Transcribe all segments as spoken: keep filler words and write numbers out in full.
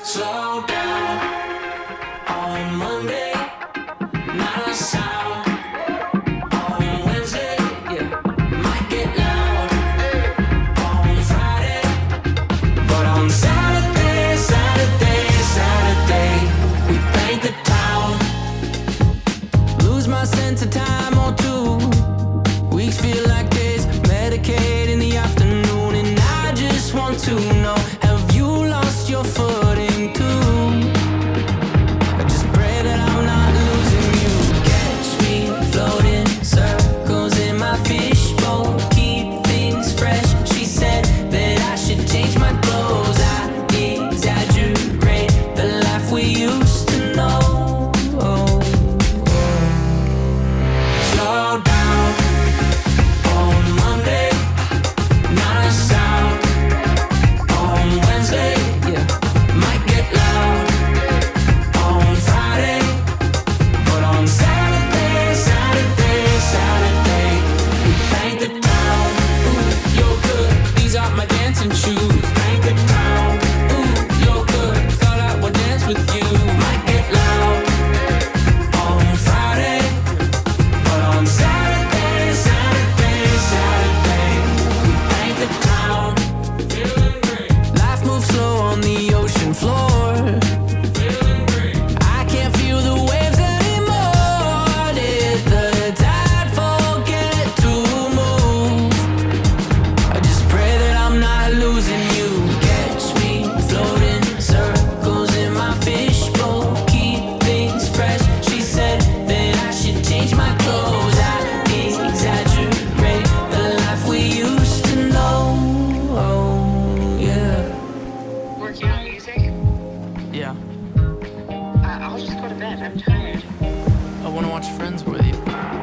Slow down on Monday, not a sound. On Wednesday, yeah, might get loud. On Friday, but on Saturday, Saturday, Saturday, we paint the town. Lose my sense of time or two. Weeks feel like days, Medicaid in the afternoon, and I just want to know, have you lost your footing too? I just pray that I'm not losing you. Catch me floating circles in my fishbowl, keep things fresh. She said that I should change my clothes. I exaggerate the life we used to know. Slow down on Monday, not a sound. On Wednesday, yeah, might get loud. On Friday, but on Saturday, Saturday, Saturday, we paint the town. Ooh, you're good. These are my dancing shoes. Paint the town. Ooh, you're good. Thought I would dance with you. Might get loud. On Friday, but on Saturday, Saturday, Saturday, we paint the town. Feeling great. Life moves slow on the ocean floor. Feeling great. I can't feel the waves anymore. Did the tide forget to move? I just pray that I'm not losing you. Catch me floating circles in my fishbowl, keep things fresh. She said that I should change my clothes. I exaggerate the life we used to know. Oh, yeah. Working on music? Yeah. I- I'll just go to bed. I'm tired. I want to watch Friends with you.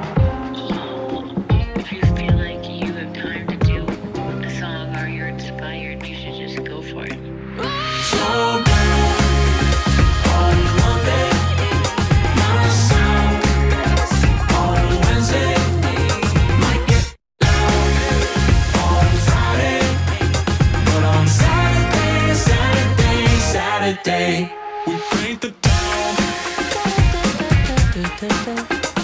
If you feel like you have time to do a song or you're inspired, you should just go for it. Slow down on Monday, not a sound. On Wednesday, might get loud. On Friday, but on Saturday, Saturday, Saturday, we paint the town.